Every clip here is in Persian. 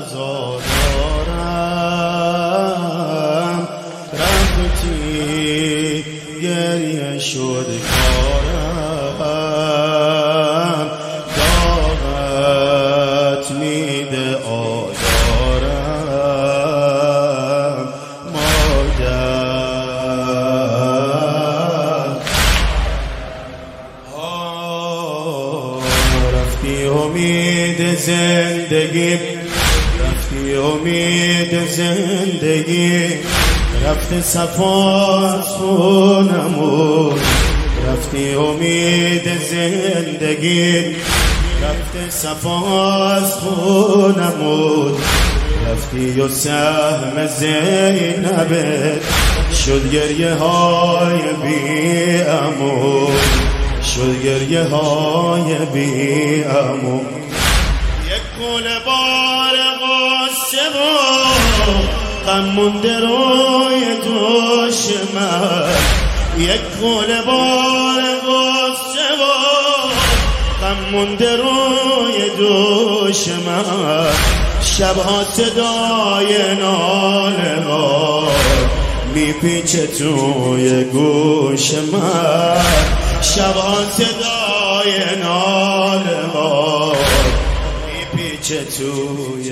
عزادارم، رفتی گریه شد کارم، داغت میده آزارم مادر. رفتی امید زندگی، رفتی امید زندگی، رفت صفا از خونمون، رفتی امید زندگی، رفت صفا از خونمون، رفتی و سهم زینبت شد گریه های بی امون، شد گریه های بی امون. یک گل بار غصه و غم مونده روی دشمن، یک گل بار غصه و غم مونده روی دشمن، شبها صدای ناله ها میپیچه توی گوش من، شبها صدای ناله ها میپیچه توی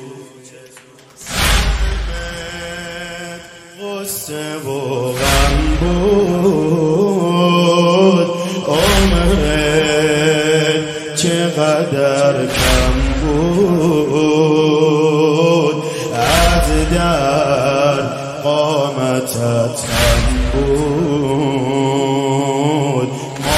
غصه و غم بود، عمرت چقدر کم بود، از در قامتت هم بود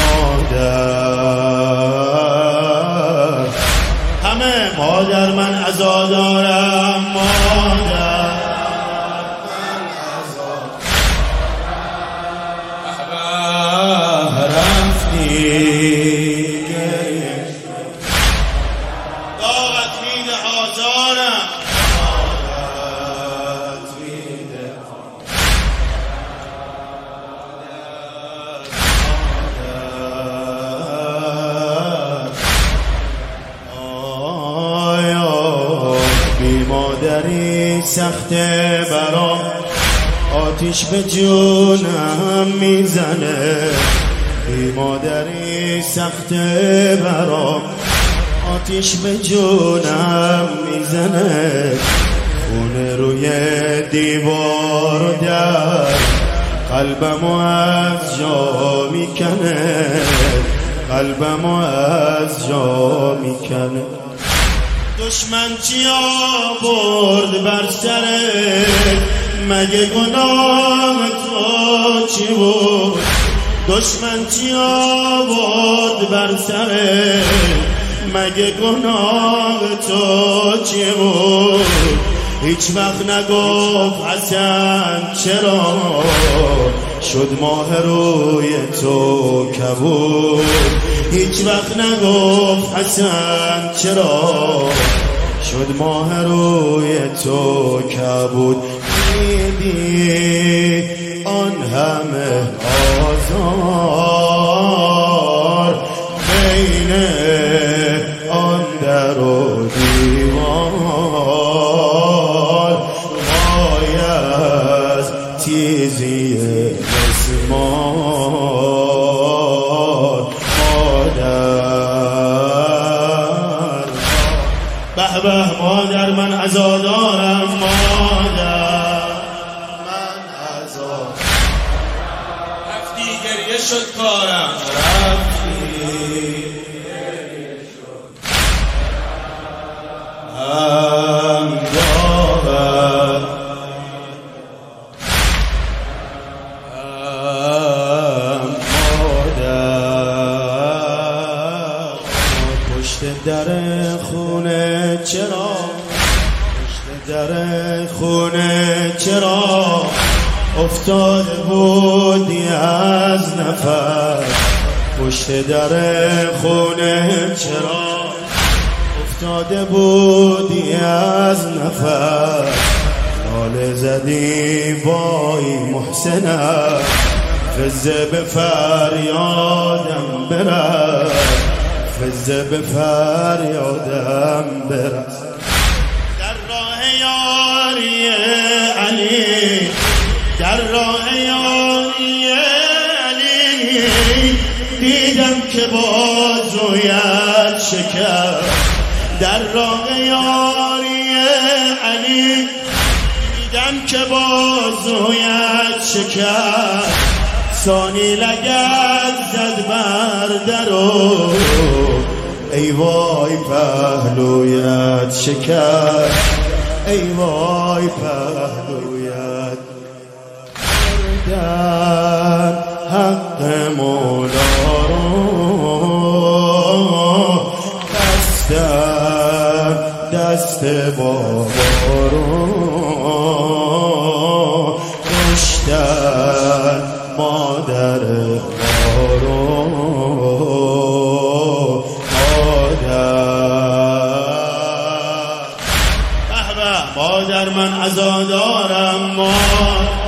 مادر. همه مادر من عزادارم، مادر من عزادارم، رفتی داغت میده آزارم، داغت میده بی مادری سخته برام، آتیش به جونم میزنه، بی مادری سخته برام، آتیش به جونم میزنه، خونه روی دیوار و در قلبمو از جا میکنه، قلبمو از جا میکنه. دشمن چی آورد بر سرت، مگه گناه تو چی بود؟ دشمن چی آورد بر سرت، مگه گناه تو چی بود؟ هیچ وقت نگفت حسن چرا شد ماه روی تو کبود، هیچ وقت نگفت حسن چرا شد ماه روی تو کبود. دیدی آن همه آزار بین آن در و دیوار، باید تیزی مسمار مادر. به به مادر من عزادارم، مادر من عزادارم، رفتی گریه شد کارم، رفتی گریه شد هم داغم، مادر. پشت در خونه چرا، پشت در خونه چرا افتاده بودی از نفس، پشت در خونه چرا افتاده بودی از نفس، ناله زدی وای محسنم، فزه به فریادم برس، فزه به فریادم برس. در یاری علی، در راه یاری علی دیدم که بازویت شکست. در راه یاری علی دیدم که بازویت شکست. ثانی لگد زد بر درو، ای وای پهلویت شکست، ای وای پهلویت. در حق مولا رو دست بابا رو کشتن مادر رو مادر من عزادارم